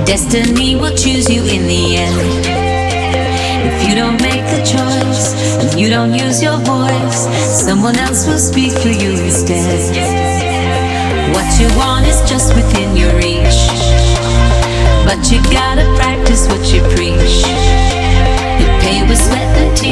Destiny will choose you in the end. If you don't make the choice, if you don't use your voice, someone else will speak for you instead. What you want is just within your reach, but you gotta practice what you preach.